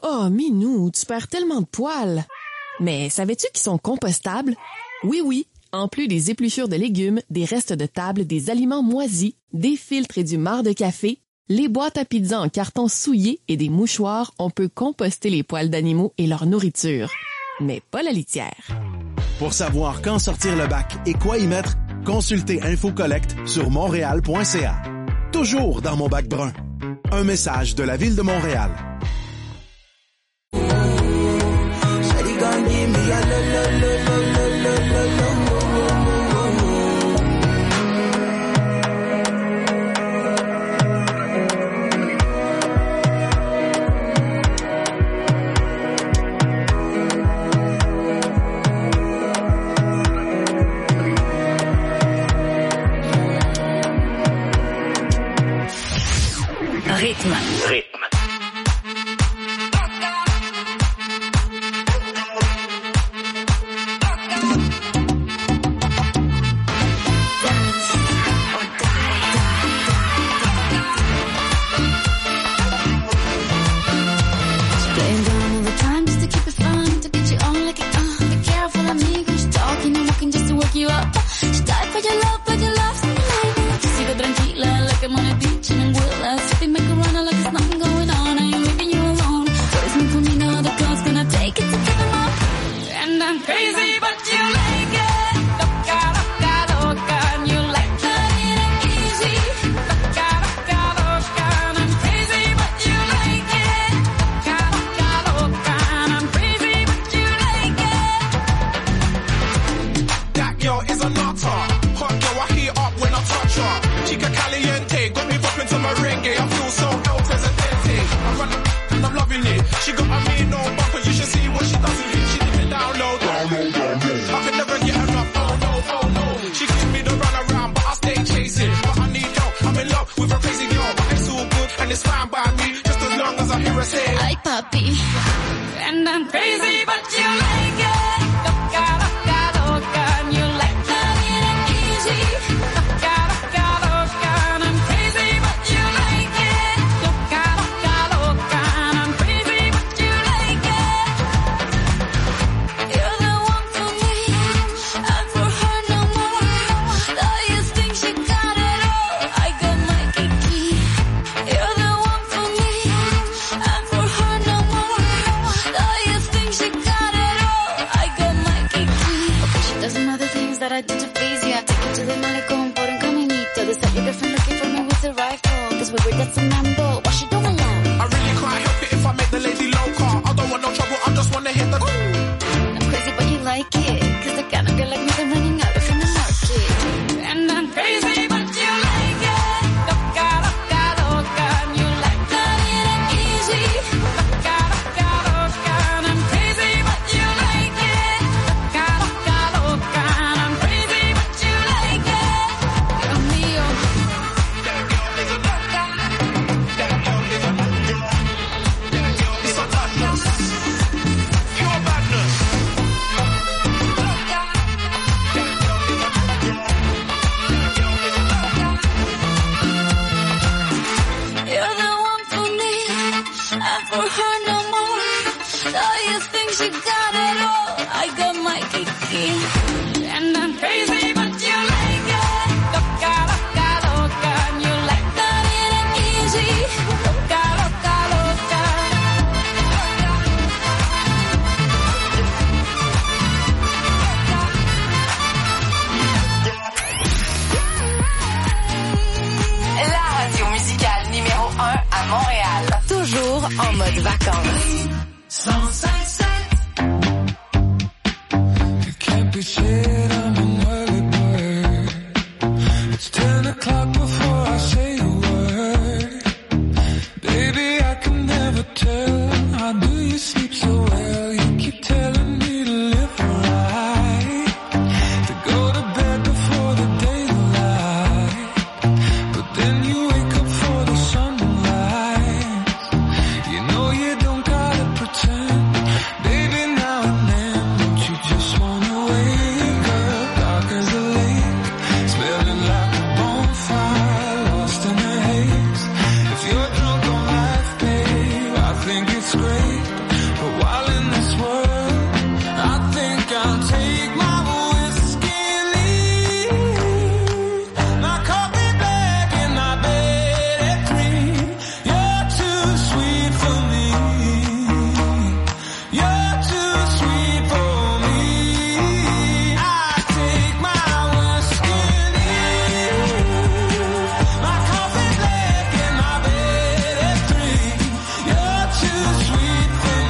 Oh, Minou, tu perds tellement de poils! Mais savais-tu qu'ils sont compostables? Oui, en plus des épluchures de légumes, des restes de table, des aliments moisis, des filtres et du marc de café, les boîtes à pizza en carton souillé et des mouchoirs, on peut composter les poils d'animaux et leur nourriture. Mais pas la litière. Pour savoir quand sortir le bac et quoi y mettre, consultez InfoCollect sur montréal.ca. Toujours dans mon bac brun. Un message de la Ville de Montréal. Rythme. Baby, now You're too sweet for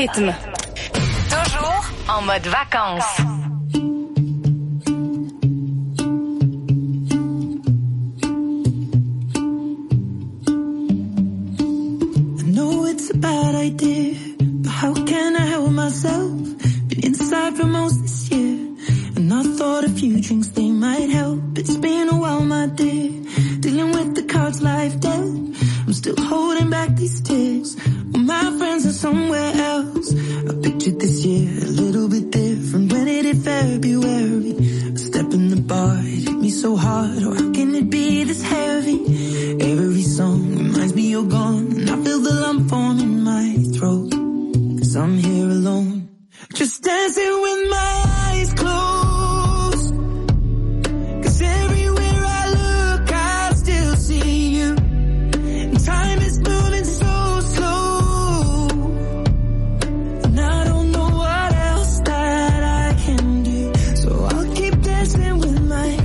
rythme. Toujours en mode vacances. I know it's a bad idea, but how can I help myself? Been inside for most this year, and I thought a few drinks, they might help. It's been a while, my dear, dealing with the cards life dealt. I'm still holding back these tears, well, my friends are somewhere else. I pictured this year a little bit different. When it hit February, a step in the bar, it hit me so hard. Or how can it be this heavy? Every song reminds me you're gone, and I feel the lump form in my throat. 'Cause I'm here alone, just dancing with my eyes closed. 'Cause everywhere I look, I still see you. And time is moving so slow, and I don't know what else that I can do. So I'll keep dancing with my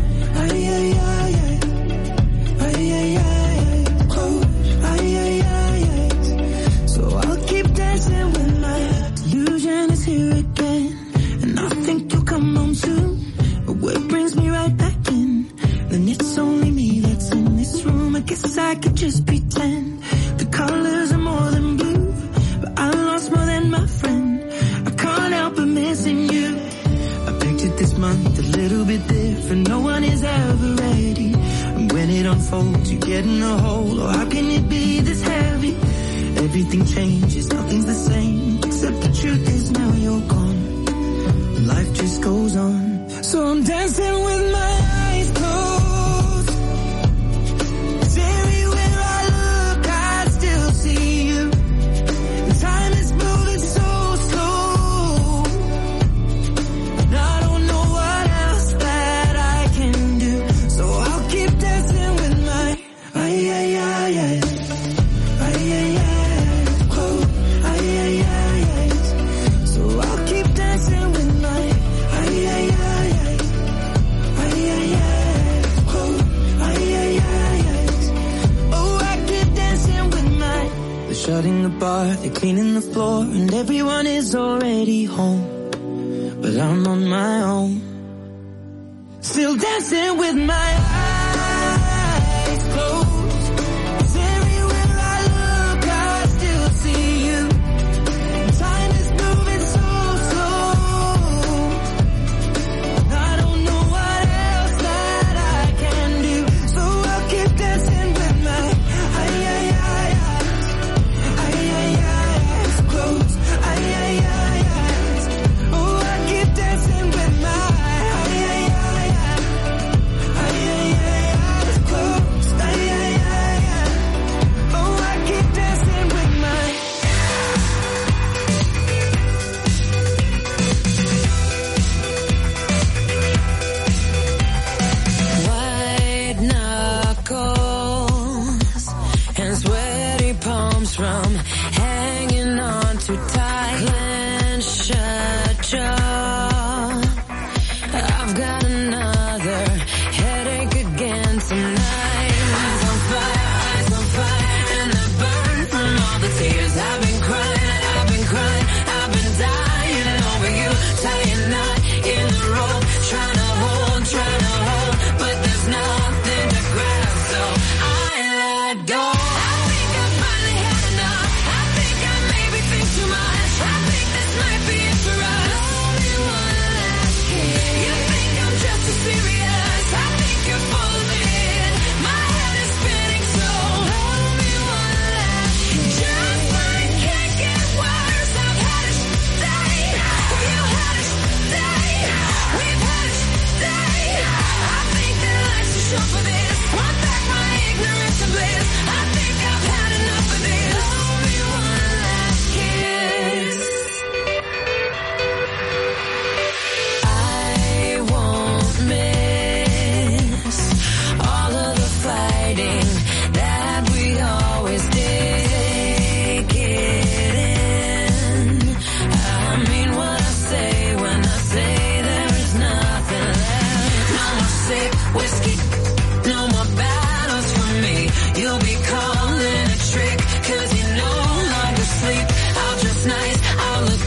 So I'll keep dancing with my delusion is here again, and I think you'll come home soon. But what brings me right back in? Then it's only me that's in this room. I guess I could just pretend the colors are more than blue, but I lost more than my friend. I can't help but missing you. I pictured this month a little bit different. No one is ever ready, and when it unfolds, you get in a hole. Oh, how can it be this heavy? Everything changes, nothing's the same, except the truth is now you're gone, and life just goes on. So I'm dancing with my eyes closed. 'Cause everywhere I look, I still see you. And time is moving so slow, and I don't know what else that I can do. So I'll keep dancing with my So I'll keep dancing with my Oh, I keep dancing with my They're shutting the bar, they're cleaning the floor, and everyone is already home, but I'm on my own, still dancing with my eyes closed. 'Cause everywhere I look, I still see you. Time is moving so slow, and I don't know what else that I can do. So I'll keep dancing with my eyes closed. Oh, I keep dancing with my from hanging on too tight, clench shut jaw. I've got another headache again tonight. Eyes on fire, and I burn from all the tears I've been crying, I've been dying over you, tying knot in the rope, trying to hold, but there's nothing to grab, so I let go. Nice, I'll look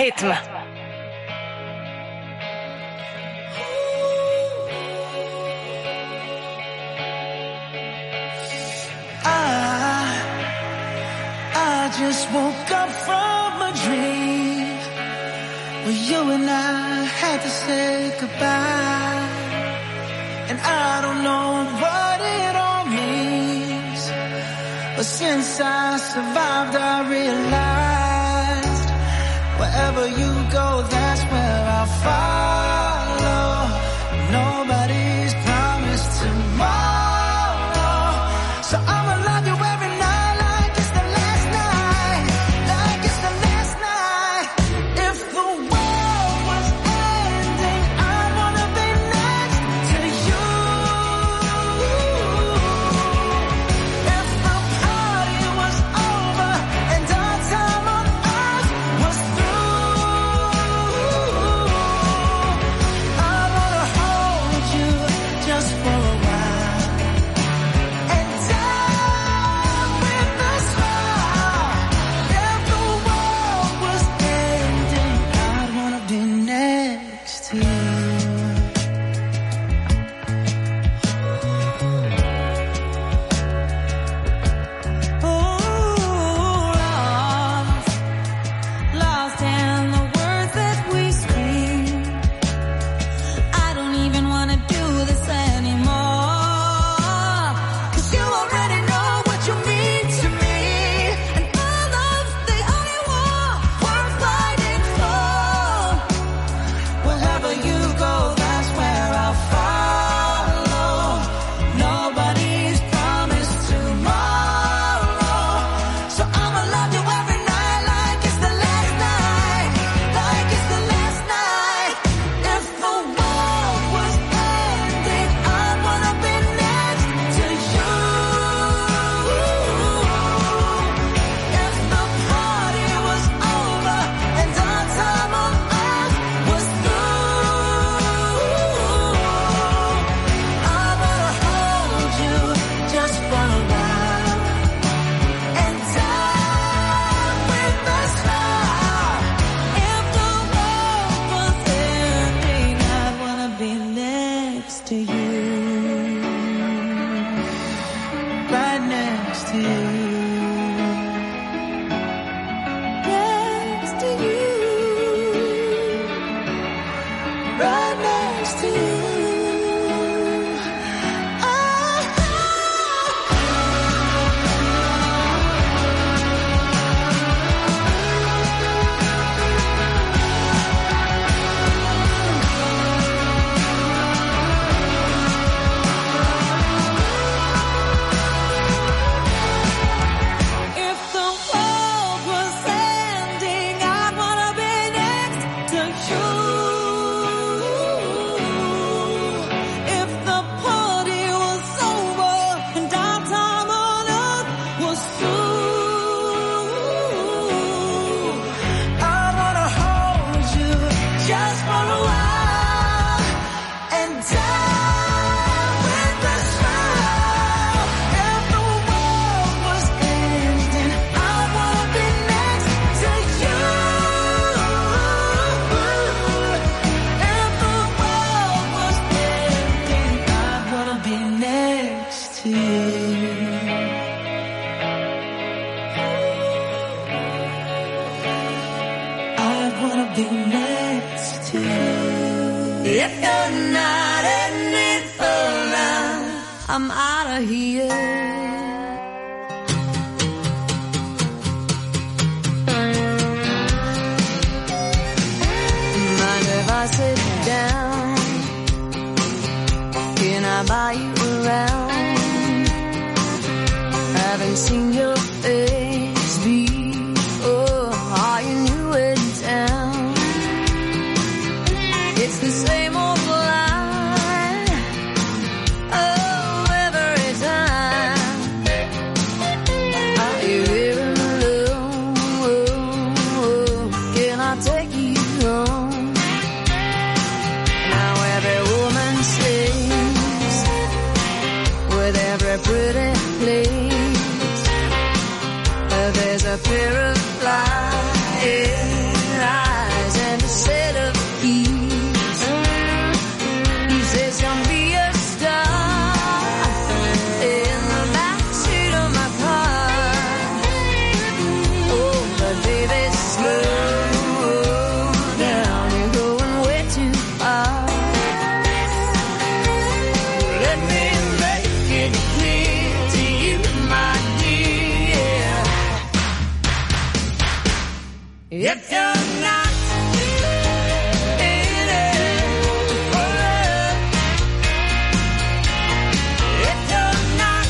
rythme. I just woke up from a dream where you and I had to say goodbye. And I don't know what it all means, but since I survived I realized wherever you go, that's where I'll follow. Nobody's promised tomorrow, so I'ma love you every night like it's the last night, like it's the last night. If the world was ending, I wanna be next to you. If the party was over and our time on earth was through, I wanna hold you just for a while and die with a smile. If the world was ending, I'd wanna be next to you. Lost in the words that we speak. I don't even wanna do this anymore, 'cause you already know what you mean to me, and our love's the only war worth fighting for. Wherever you go, that's where I'll follow. Nobody's promised tomorrow, so I'ma love you every night like it's the last night, like it's the last night. If the world was ending, I wanna be next to you. If the party was over and our time on earth was through, I wanna hold you just for a while and die with a smile. If the world was ending, I'd wanna be next to you, right next to you, next to you, right next to you. If the world was ending, I'd wanna be next to you. If the party was over and our time on earth was through, I wanna hold you just for a while and die with a smile. If the world was ending, I wanna be next to you. If the world was ending, I wanna be next to you. I wanna be next to you. If you're not in it for love, I'm out of here. Mind if I sit down? Can I buy you around? Haven't seen your face before. Are you new in town? It's the same old line, oh, every time. Are you here alone? Can I take you home? Now every woman sings with every pretty place. There's a pair of flying eyes. If you're not in it for love, if you're not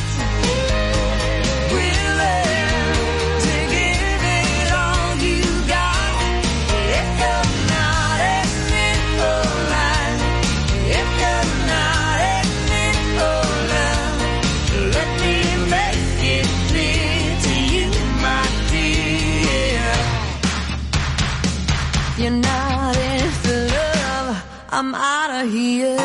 willing to give it all you got, if you're not admit for life, if you're not admit for love, let me make it clear to you, my dear. You're not in for love, I'm out of here.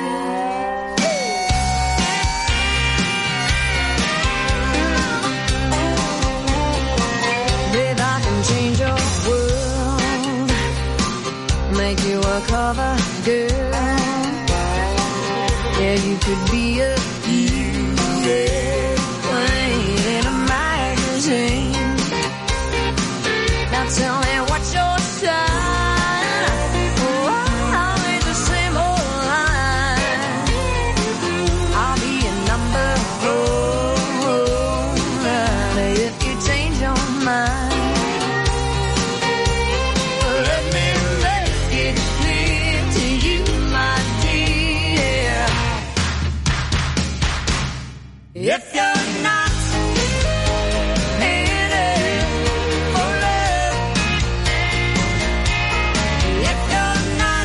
Babe, I can change your world, make you a cover girl. Yeah, you could be a hero in a magazine. Now tell me what's your sign? Oh, always the same old line. I'll be a number one if you change your mind. Let me make it clear to you, my dear. If you're not in it for love, if you're not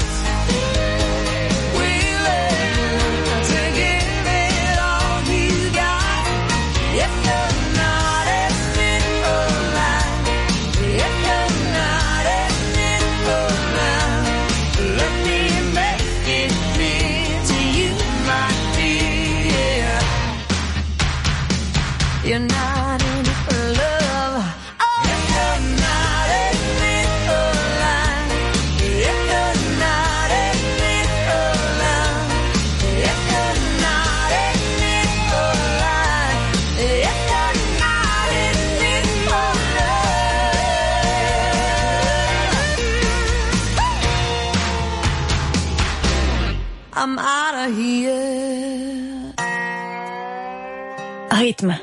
willing to give it all you got, if you're not admit for life, if you're not admit for love, let me make it clear to you, my dear. You're not in it for love. Oh, if you're not admit for life, if you're not admit for love, if you're not admit for life, if you're not admit for love, I'm out of here. Rythme.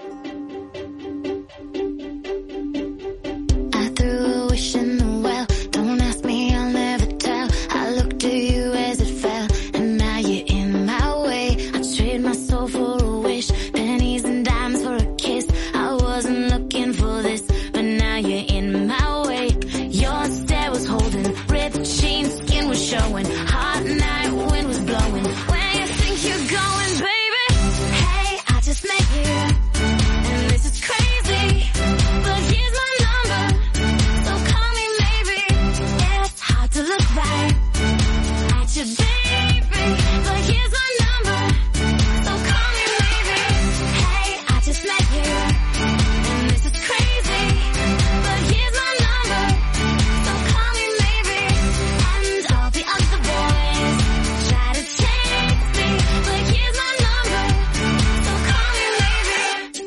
I threw a wish in the well. Don't ask me, I'll never tell. I looked to you as it fell, and now you're in my way. I trade my soul for a wish, pennies and dimes for a kiss. I wasn't looking for this, but now you're in my way. Your stare was holding, red jeans, skin was showing. Hot night, wind was blowing. Where you think you're going, baby? Hey, I just met you, and this is crazy. But here's my number, so call me maybe. It's hard to look right at your baby, but here's my number, so call me maybe. Hey, I just met you, and this is crazy. But here's my number, so call me maybe. And all the other boys try to chase me, but here's my number, so call me maybe.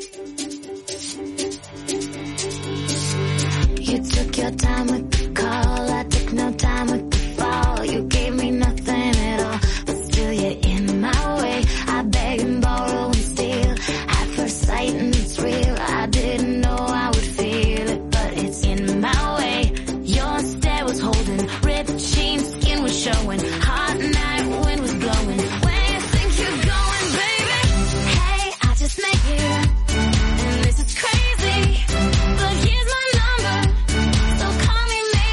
You took your time with the call, I took no time with the fall. You gave me nothing at all, but still you're in my way. I beg and borrow and steal, at first sight and it's real. I didn't know I would feel it, but it's in my way. Your stare was holding, red jeans, skin was showing. Hot night, wind was blowing. Where you think you're going, baby? Hey, I just met you, and this is crazy. But here's my number, so call me maybe.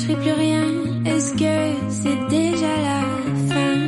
serai plus rien. Est-ce que c'est déjà la fin?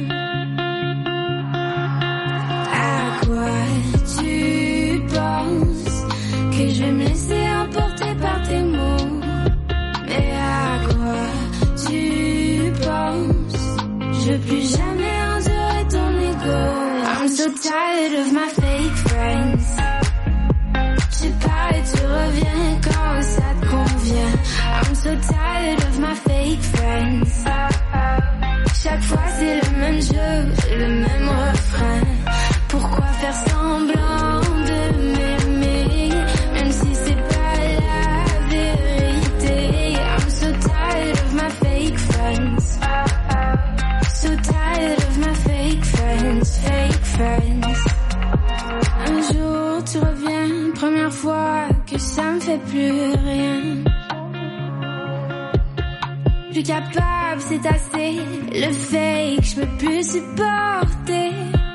À quoi tu penses? Que je vais me laisser emporter par tes mots? Mais à quoi tu penses? Je veux plus jamais endurer ton ego. I'm so tired of my fake friends. Tu pars et tu reviens quand ça te convient. I'm so tired of my fake friends. Chaque fois c'est le même jeu, le même refrain. Pourquoi faire semblant de m'aimer, même si c'est pas la vérité? I'm so tired of my fake friends. So tired of my fake friends, fake friends. Un jour tu reviens, première fois que ça me fait plus rien. Plus capable, c'est assez. Le fake, je peux plus supporter.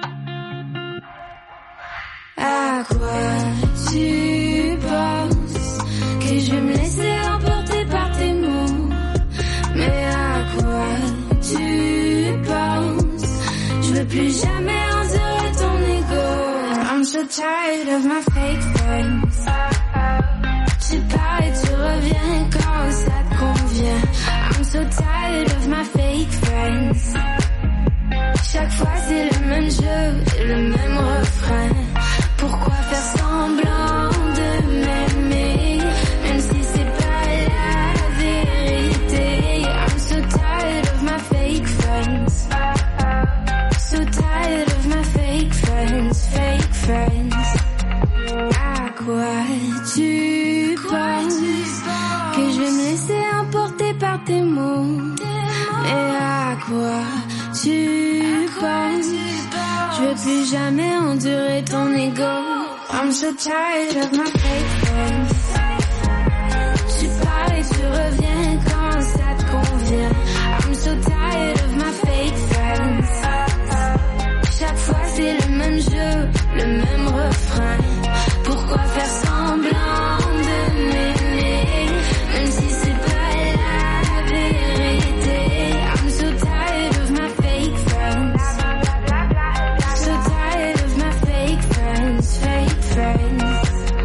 À quoi tu penses? Que je vais me laisser emporter par tes mots? Mais à quoi tu penses? Je veux plus jamais endurer ton ego. I'm so tired of my fake friends. Tu pars et tu reviens quand ça te convient. I'm so tired of my fake friends. Chaque fois c'est le même jeu, le même refrain. Pourquoi faire semblant de m'aimer, même si c'est pas la vérité? I'm so tired of my fake friends. So tired of my fake friends, fake friends. À quoi tu penses? Que je vais me laisser emporter par tes mots? Et à quoi tu penses? Je veux plus jamais endurer ton ego. I'm so tired of my fake friends. Tu pars et tu reviens quand ça te convient. I'm so tired of my fake friends. Chaque fois c'est le même jeu, le même refrain. Pourquoi faire semblant de m'aimer, même si c'est pas la vérité? I'm so tired of my fake friends. So tired of my fake friends, fake friends.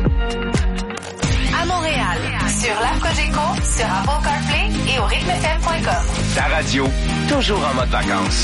À Montréal, sur l'App Cogeco, sur Apple CarPlay et au rythmefm.com. Ta radio, toujours en mode vacances.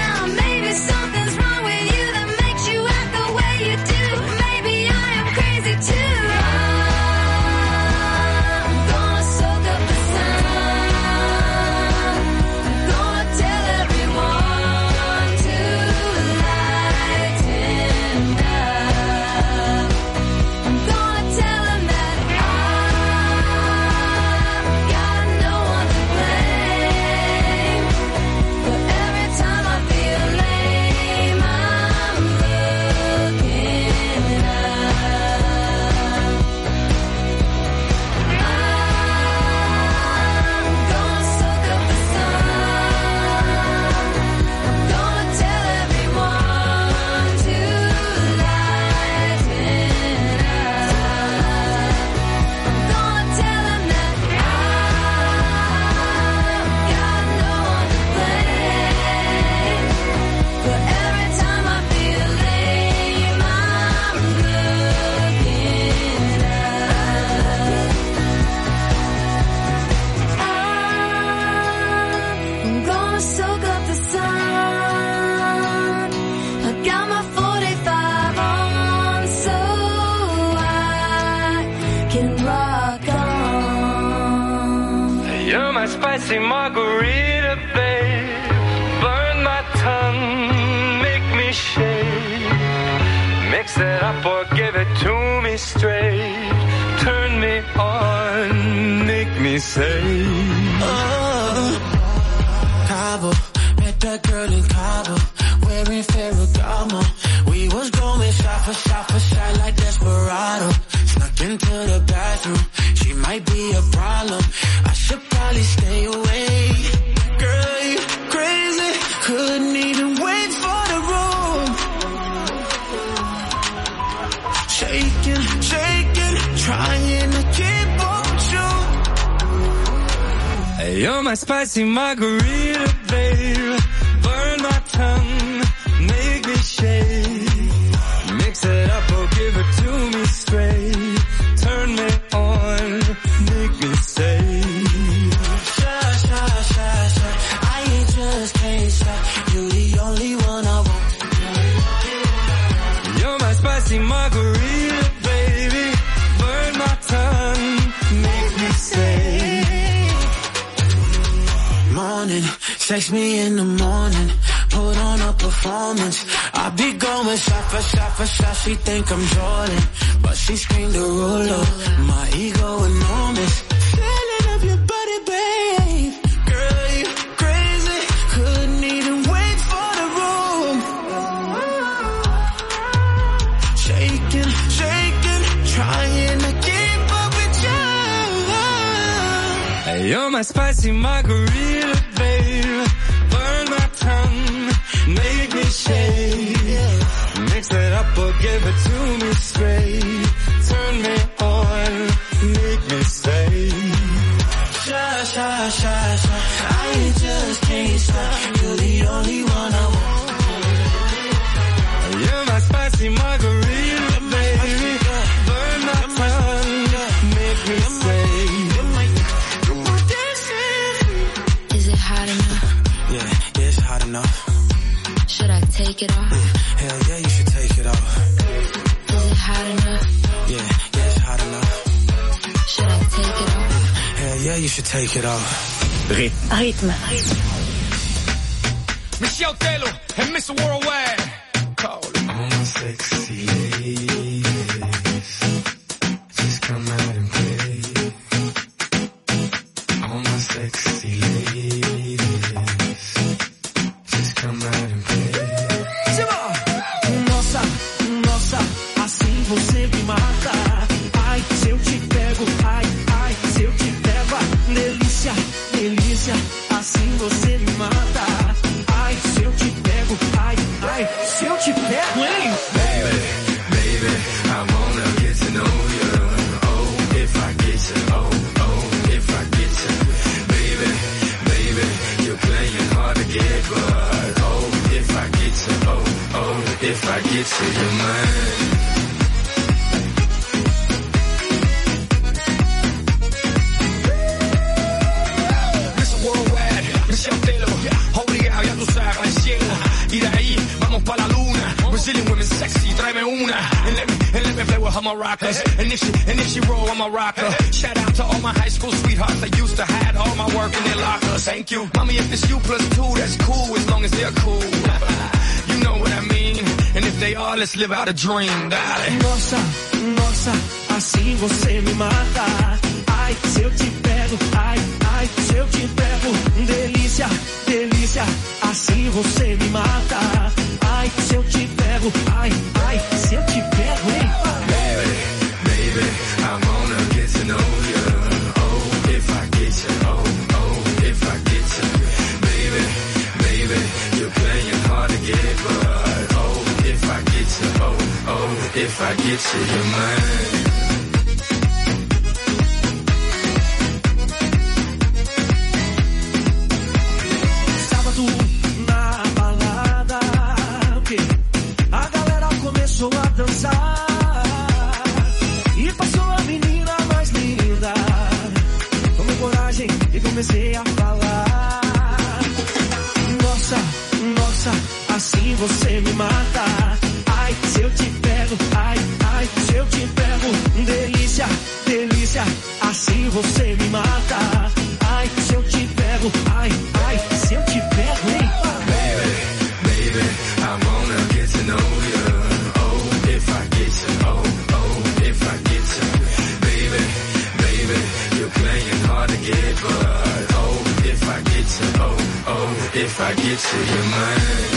Crazy spicy margarita, babe. Burn my tongue, make me shake. Mix it up or give it to me straight. Turn me on, make me say. Cabo, met that girl in Cabo, wearing Ferragamo. We was going shot for shot for shot like Desperado. Snuck into the bathroom, she might be a problem. I should probably stay away. Girl, you crazy, couldn't even wait for the room. Shaking, shaking, trying to keep up with you. You're my spicy margarita, babe. Burn my tongue, make me shake. Mix it up or give it to me straight. Turn me on, make me say. Shy, shy, shy, shy. I ain't just can't stop. You the only one I want. You're my spicy margarita, baby. Burn my tongue, make me say. Morning, text me in the morning. Put on a performance. I be going shot for shot for shot. She think I'm Jordan, but she screamed the ruler. My ego enormous. Feeling of your body, babe. Girl, you crazy. Couldn't even wait for the room. Shaking, shaking, trying to keep up with you. You're my spicy margarita, babe. Burn my tongue, make me shake. Mix it up or give it to me straight. Turn me on, make me stay. Shy, shy, shy, shy. I ain't just can't stop. You're the only one I want. You're my spicy margarita, baby. Burn my tongue, make me say. Is it hot enough? Yeah, it's hot enough. Should I take it off? Hell yeah, you should take it off. Is it hot enough? Yeah, it's hot enough. Should I take it off? Hell yeah, you should take it off. Rythme. Michelle Taylor and Mr. Worldwide. Call it. All my sexy ladies, just come out and play. All my sexy ladies, just come out and play. Nossa, nossa, assim você me mata. Ai, se eu te pego, ai, ai, se eu te pego, delícia, delícia, assim você me mata. Ai, se eu te pego, ai, ai, se eu te pego, hein? Baby, baby, I wanna get to know you. Oh, if I get you, oh, oh, if I get you. Baby, baby, you're playing hard to get, but oh, if I get you, oh, oh, if I get you, you're mine. Mr. Worldwide, Michelle Taylor. Obligado, ya tú sabes, al cielo. Y de ahí vamos pa' la luna. Brazilian women sexy, tráeme una. And let me play with her maracas. And if she roll, I'm a rocker. Shout out to all my high school sweethearts that used to hide all my work in their lockers. Thank you. Mommy, if it's you plus two, that's cool as long as they're cool. You know what I mean. And if they are, let's live out a dream, darling. Nossa, nossa, assim você me mata. Ai, se eu te pego, ai, ai, se eu te pego, delícia, delícia, assim você me mata. Ai, se eu te pego, ai, ai, se eu te pego, hein? Baby, baby, I wanna get to know you. Oh, if I get you, oh, oh, if I get you. Baby, baby, you're playing hard to get, but oh, if I get you, oh, oh, if I get you, you're mine. Sábado na balada, a galera começou a dançar e passou a menina mais linda. Tomei coragem e comecei a falar. Nossa, nossa, assim você me mata. Ai, se eu te pego, ai, ai, se eu te pego, delícia, delícia, assim você me mata. Ai, se eu te I get to your mind.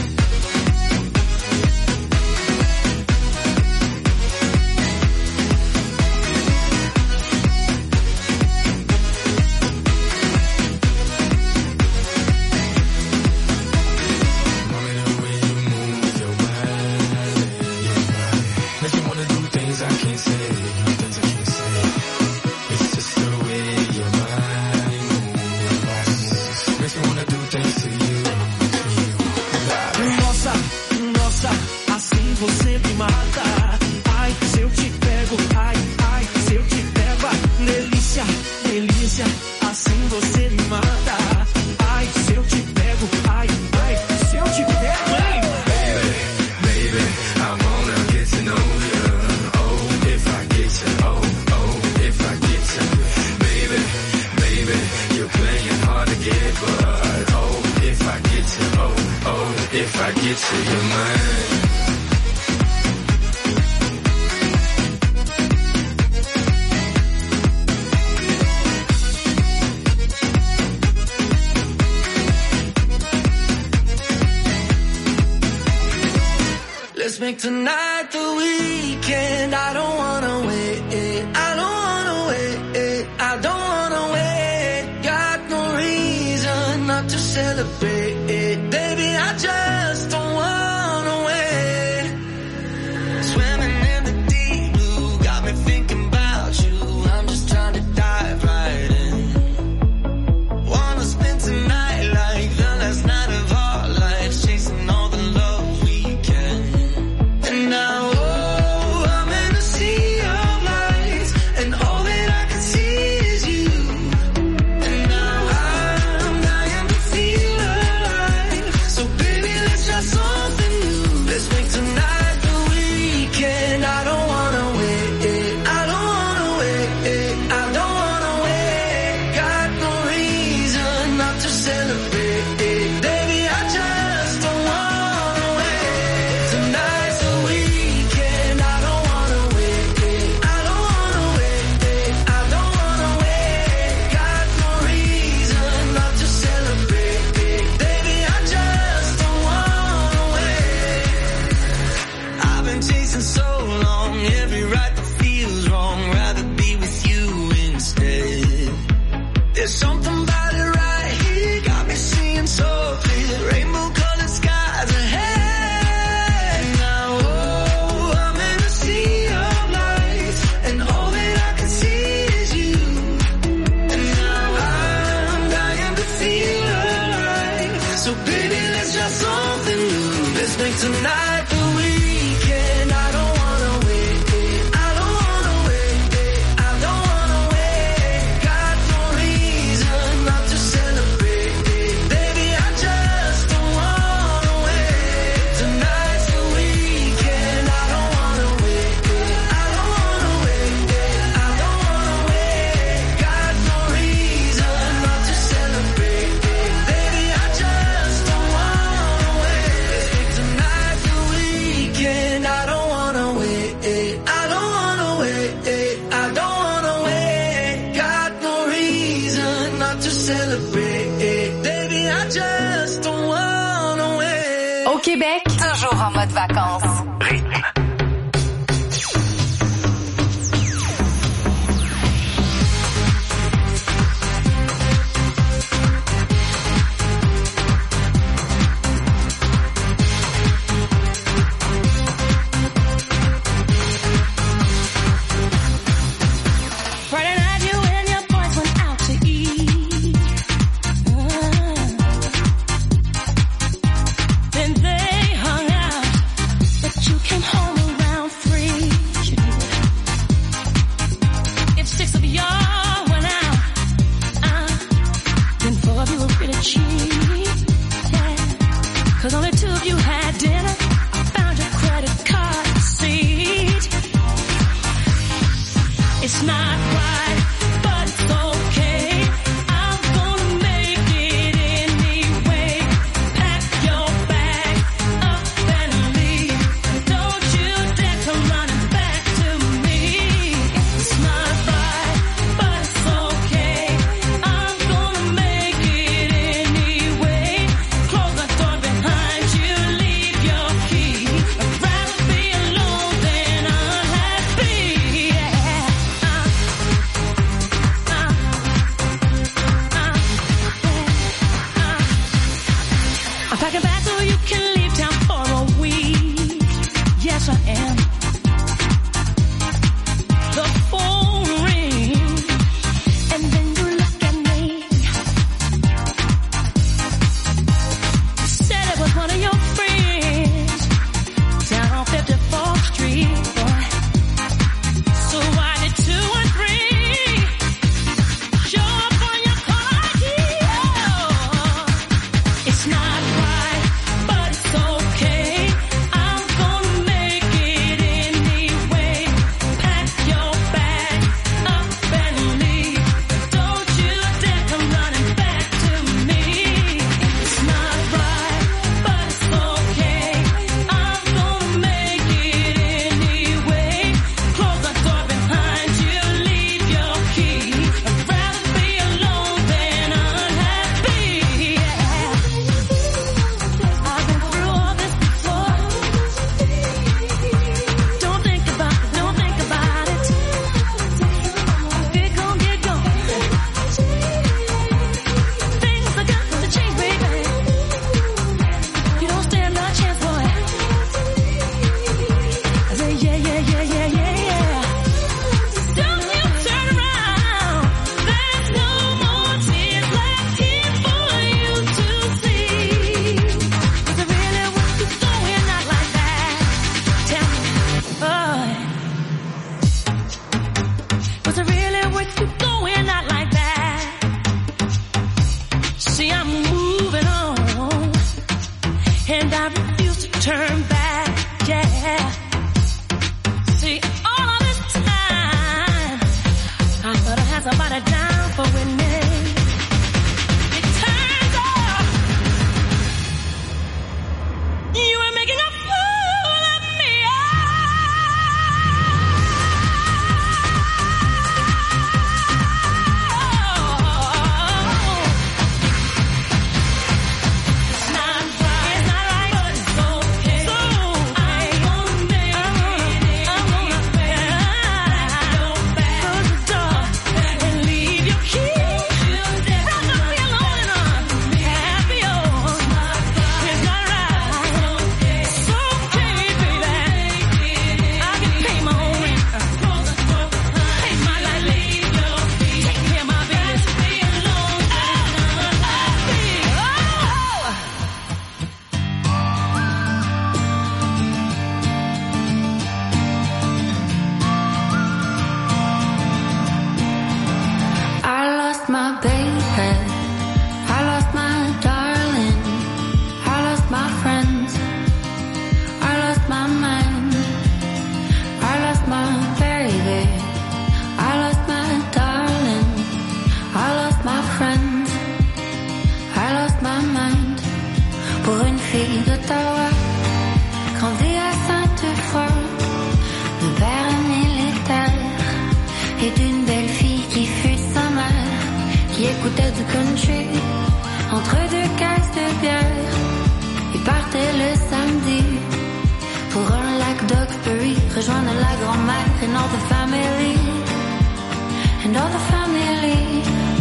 Let's make tonight the weekend. I don't wanna wait. I don't wanna wait. I don't wanna wait. Got no reason not to celebrate. Baby, I just don't wanna wait. Swimming in the deep blue got me thinking about you. I'm just trying to dive right in. Wanna spend tonight like the last night of our lives, chasing all the love we can. And now, oh, I'm in a sea of lights, and all that I can see is you. And now I'm dying to feel alive. So baby, let's try something new. Let's make tonight the weekend. I don't wanna wait. I don't wanna wait. I don't wanna wait. Got no reason not to celebrate. Baby, I just don't wanna wait. Tonight's the weekend. I don't wanna wait. I don't wanna wait. I don't wanna wait. Got no reason not to celebrate. Baby, I just don't wanna wait. I've been chasing so long, every right that feels wrong. Rather be with you instead. There's something about it right here, got me seeing so clear. Rainbow colored skies ahead. Now, oh, I'm in a sea of lights, and all that I can see is you. And now I'm dying to feel alive. So baby, let's try something new. Let's make tonight the weekend. I don't wanna wait. I don't wanna wait. I don't wanna wait. Got no reason not to celebrate. Baby, I just don't wanna wait. Tonight's the weekend. I don't wanna wait. I don't wanna wait. I don't wanna wait. Got no reason not to celebrate. Baby, I just don't wanna wait. Let's make tonight the weekend. I don't wanna wait. I don't wanna wait. I don't wanna wait. Got no reason not to celebrate. Baby, I just don't wanna wait. Au Québec, toujours en mode vacances. Friday night, you and your boys went out to eat. Then they hung out. The fille d'Ottawa, grandie à Sainte-Foy, de père militaire et d'une belle fille qui fut sa mère, qui écoutait du country entre deux caisses de bière et partait le samedi pour un lac d'Oxbury, rejoindre la grand-mère and all the family, and all the family.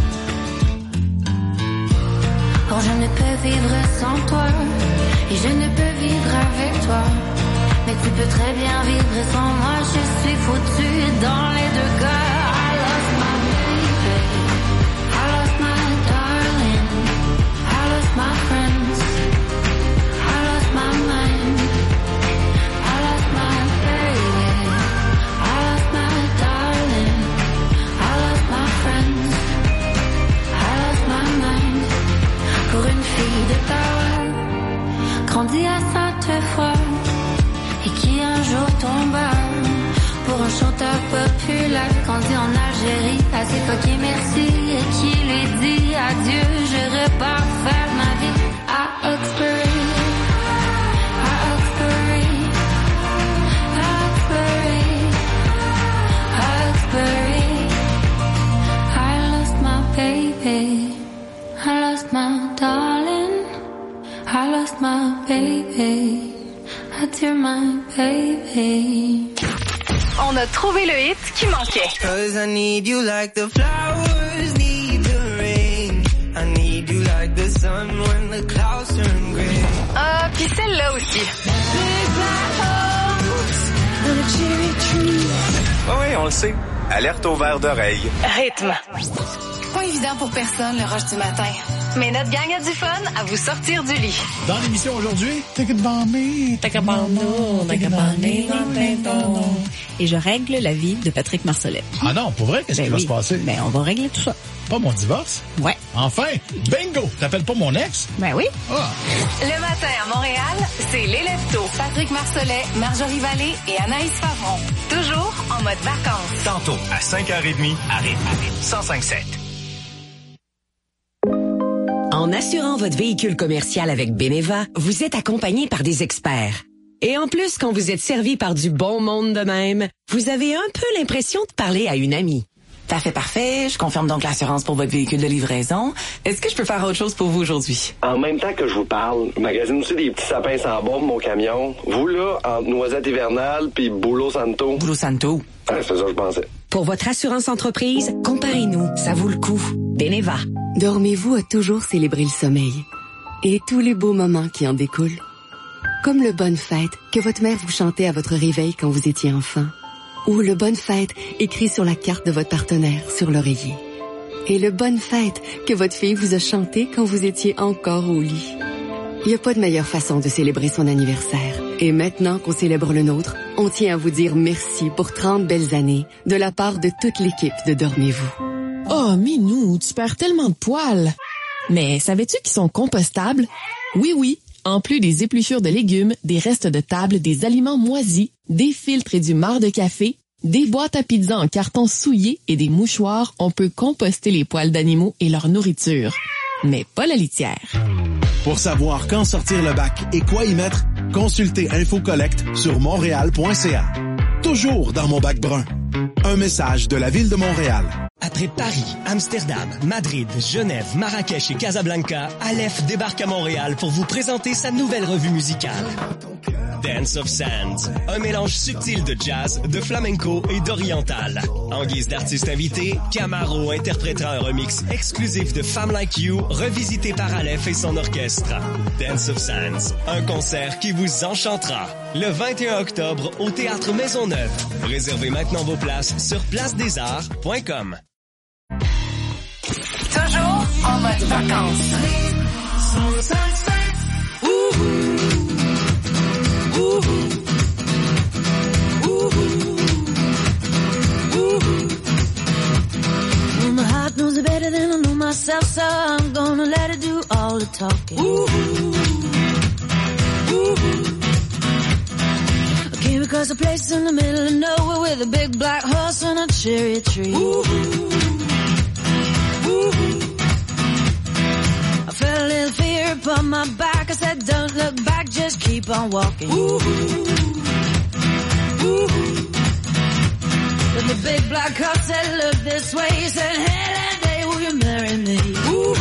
Or je ne peux vivre sans toi, et je ne peux vivre avec toi, mais tu peux très bien vivre sans moi, je suis foutue dans les deux cas. I lost my baby, I lost my darling, I lost my friends, I lost my mind, I lost my baby, I lost my darling, I lost my friends, I lost my mind. Pour une fille d'Ottawa, grandie à Sainte-Foy, et qui un jour tomba pour un chanteur populaire, grandi en Algérie, à ses coquilles merci, et qui lui dit adieu, je repars faire ma vie à Oxbury, à Oxbury, à Oxbury, à Oxbury. I lost my baby, I lost my darling, I lost my baby, adieu my baby. On a trouvé le hit qui manquait. 'Cause I need you like the flowers need the rain. I need you like the sun when the clouds turn gray. Ah, puis celle-là aussi. Big black holes and a cherry tree. Oui, on le sait. Alerte au verre d'oreille. Rythme. Pas évident pour personne, le rush du matin. Mais notre gang a du fun à vous sortir du lit. Dans l'émission aujourd'hui, take it by me, take it by me, take it by me. Et je règle la vie de Patrick Marcelet. Ah non, pour vrai, qu'est-ce qui va se passer? Ben, on va régler tout ça. Pas mon divorce? Ouais. Enfin! Bingo! T'appelles pas mon ex? Ben oui. Ah! Le matin à Montréal, c'est les Leftos. Patrick Marcelet, Marjorie Vallée et Anaïs Favron. Toujours en mode vacances. Tantôt, à 5h30, à Rythme 105.7. En assurant votre véhicule commercial avec Beneva, vous êtes accompagné par des experts. Et en plus, quand vous êtes servi par du bon monde de même, vous avez un peu l'impression de parler à une amie. Parfait. Je confirme donc l'assurance pour votre véhicule de livraison. Est-ce que je peux faire autre chose pour vous aujourd'hui? En même temps que je vous parle, je magasine aussi des petits sapins sans bombe, mon camion. Vous, là, entre Noisette Hivernale puis Boulot Santo. Boulot Santo? Ouais, c'est ça que je pensais. Pour votre assurance entreprise, comparez-nous. Ça vaut le coup. Beneva. Dormez-vous a toujours célébré le sommeil et tous les beaux moments qui en découlent. Comme le Bonne Fête que votre mère vous chantait à votre réveil quand vous étiez enfant. Ou le Bonne Fête écrit sur la carte de votre partenaire sur l'oreiller. Et le Bonne Fête que votre fille vous a chanté quand vous étiez encore au lit. Il n'y a pas de meilleure façon de célébrer son anniversaire. Et maintenant qu'on célèbre le nôtre, on tient à vous dire merci pour 30 belles années de la part de toute l'équipe de Dormez-vous. Oh, Minou, tu perds tellement de poils. Mais savais-tu qu'ils sont compostables? Oui, oui. En plus des épluchures de légumes, des restes de table, des aliments moisis, des filtres et du marc de café, des boîtes à pizza en carton souillé et des mouchoirs, on peut composter les poils d'animaux et leur nourriture. Mais pas la litière. Pour savoir quand sortir le bac et quoi y mettre, consultez InfoCollect sur montréal.ca. Toujours dans mon bac brun. Un message de la Ville de Montréal. Après Paris, Amsterdam, Madrid, Genève, Marrakech et Casablanca, Aleph débarque à Montréal pour vous présenter sa nouvelle revue musicale. Dance of Sands, un mélange subtil de jazz, de flamenco et d'oriental. En guise d'artiste invité, Camaro interprétera un remix exclusif de Femme Like You, revisité par Aleph et son orchestre. Dance of Sands, un concert qui vous enchantera. Le 21 octobre au Théâtre Maisonneuve. Réservez maintenant vos places sur placedesarts.com. Toujours en mode vacances. My heart knows it better than I know myself, so I'm gonna let it do all the talking. I came across a place in the middle of nowhere with a big black horse and a cherry tree. I felt a little fear upon my back, I said, don't look back, just keep on walking. Ooh. Ooh. But the big black car said, look this way. He said, hey, that day, will you marry me? Ooh.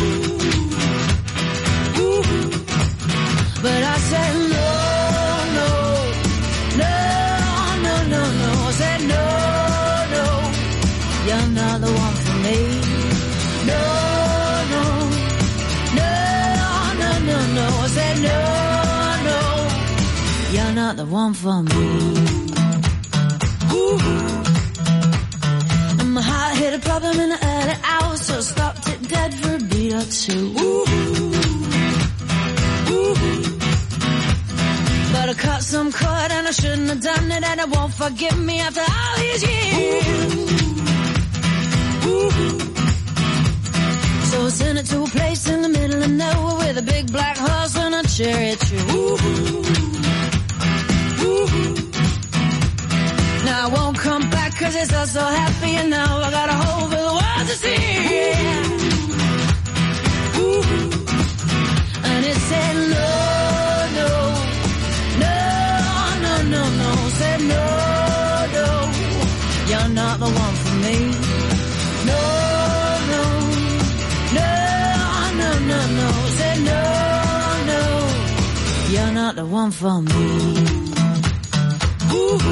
Ooh. But I said, no, no, no, no, no, no. I said, no, no, you're not the one for me. No, no, no, no, no, no. I said, no, no, you're not the one for me. Ooh. And my heart hit a problem in the early hours, so I stopped it dead for a beat or two. Ooh. Ooh. But I cut some cord and I shouldn't have done it, and it won't forgive me after all these years. Ooh. So I sent it to a place in the middle of nowhere with a big black horse and a cherry tree. Ooh. Ooh. Now I won't come back 'cause it's all so happy, and now I got a hole for the world to see. Ooh. And it said no, no, no, no, no, no. Said no, no, you're not the one for me. No, no, no, no, no, no. Said no, no, you're not the one for me. Ooh.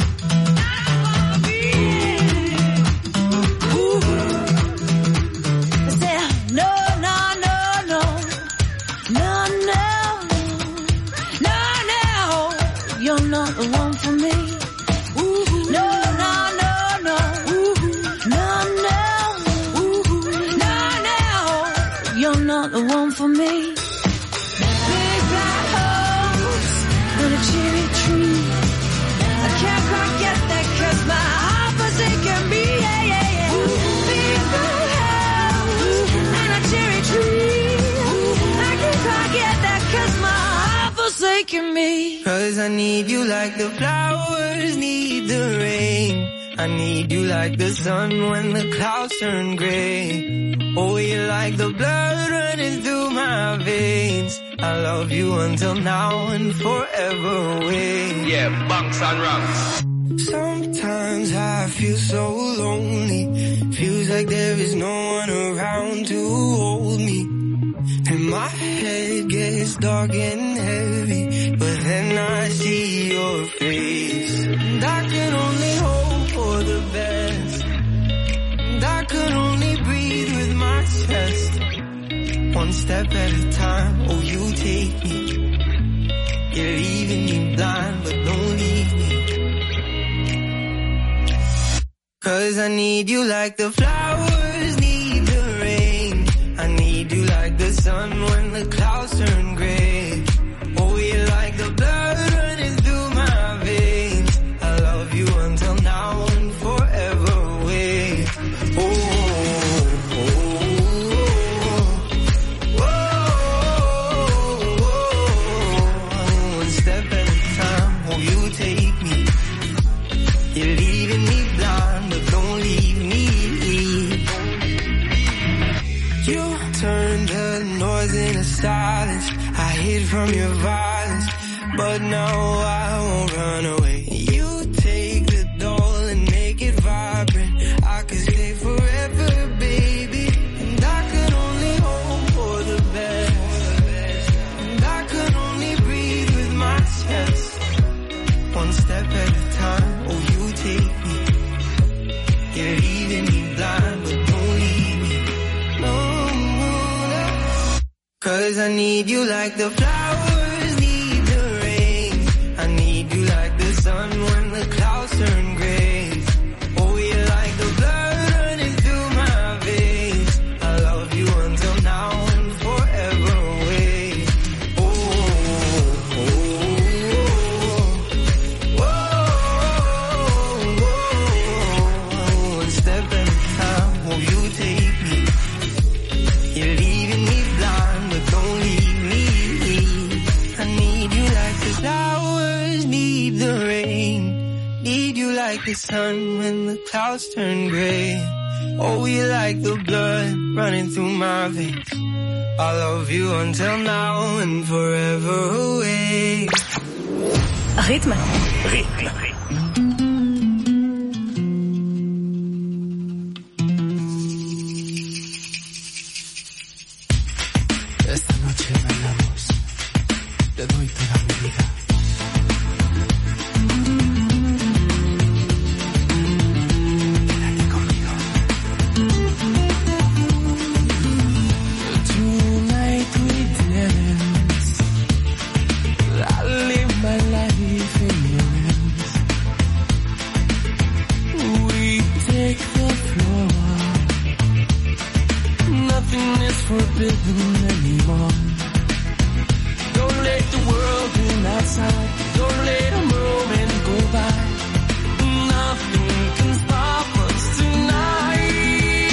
The one for me. Ooh. No, no, no, no. Ooh. No, no. Ooh. No, no. You're not the one for me. Big black house and a cherry tree. I can't quite get that 'cause my heart forsaken me. Yeah, yeah, yeah. Big black house and a cherry tree. I can't quite get that 'cause my heart forsaken me. 'Cause I need you like the flowers need the rain. I need you like the sun when the clouds turn gray. Oh, you're like the blood running through my veins. I love you until now and forever away. Yeah, bunks on rocks. Sometimes I feel so lonely. Feels like there is no one around to hold me. And my head gets dark and heavy, but then I see your face. And I can only hope for the best. And I could only breathe with my chest. One step at a time, oh you take me. You're leaving me blind, but don't leave me. 'Cause I need you like the flowers need the rain. I need you like the sun when the clouds turn gray. Oh, you're like the blood running through my veins. I love you until now and forever away. Oh, oh, oh, oh, oh, oh. One step at a time, oh, you take me. You're leaving me blind, but don't leave me. You turned the noise into silence. I hid from your violence, but now I won't run away. You take the doll and make it vibrant. I could stay forever, baby. And I could only hope for the best. And I could only breathe with my chest. One step at a time, oh you take me. You're leaving me blind, but don't leave me. No. 'Cause I need you like the flowers need the rain. I need you like the sun when the clouds turn gray. Oh, you're like the blood running through my veins. I love you until now and forever away. Oh, oh, oh, oh, oh, oh. One step at a time, oh, you take me. You're leaving me blind, but don't leave me. the sun when the clouds turn gray. Oh, we like the blood running through my veins. I love you until now and forever away. Rythme. Esta noche bailamos, te doy toda mi vida. Quédate conmigo. Tonight we dance. I live my life in your hands. We take the floor. Nothing is forbidden anymore. Don't let the world in outside. Don't let a moment go by. Nothing can stop us tonight.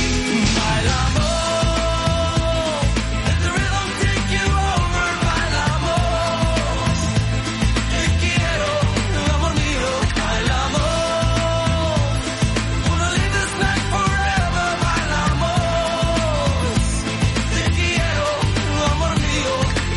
Bailamos. Let the rhythm take you over. Bailamos. Te quiero, amor mío. Bailamos. Wanna live this night forever. Bailamos. Te quiero, amor mío.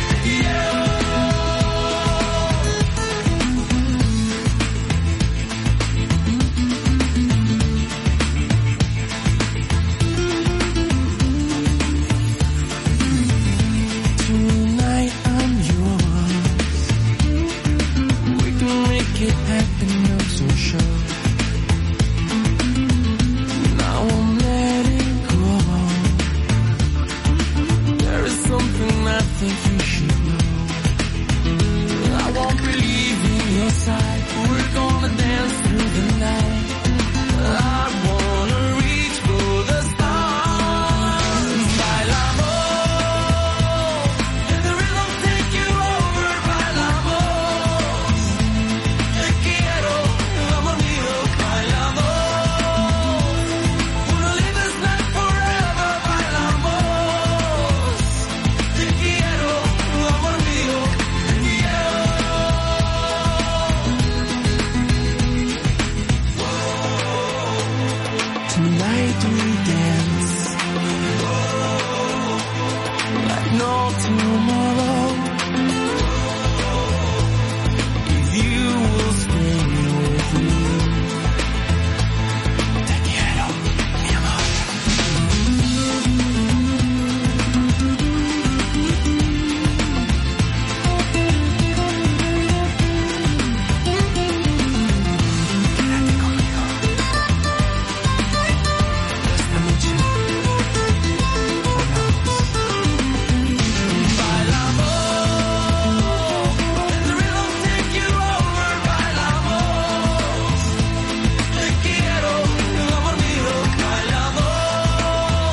Tonight I'm yours. We can make it happen, I'm so sure. Now I'm letting go. There is something I think you should know. I won't be leaving your side. We're gonna dance through the night. I wanna reach for the stars. Bailamos. Let the rhythm take you over. Bailamos. Te quiero, amor mío. Bailamos. Wanna live this night forever. Bailamos. Te quiero, amor mío. Tonight we dance.